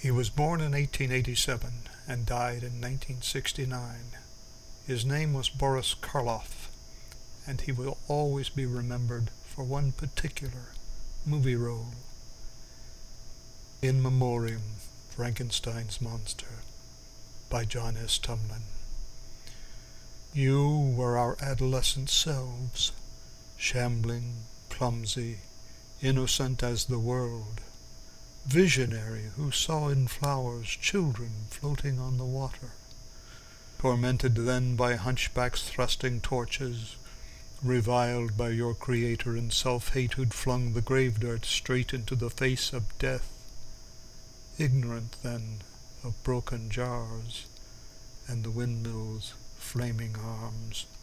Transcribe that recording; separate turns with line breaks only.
He was born in 1887 and died in 1969. His name was Boris Karloff, and he will always be remembered for one particular movie role. In Memoriam, Frankenstein's Monster, by John S. Tumlin. You were our adolescent selves, shambling, clumsy, innocent as the world, visionary who saw in flowers children floating on the water, tormented then by hunchbacks thrusting torches, reviled by your Creator in self-hate who'd flung the grave dirt straight into the face of death, ignorant then of broken jars and the windmill's flaming arms.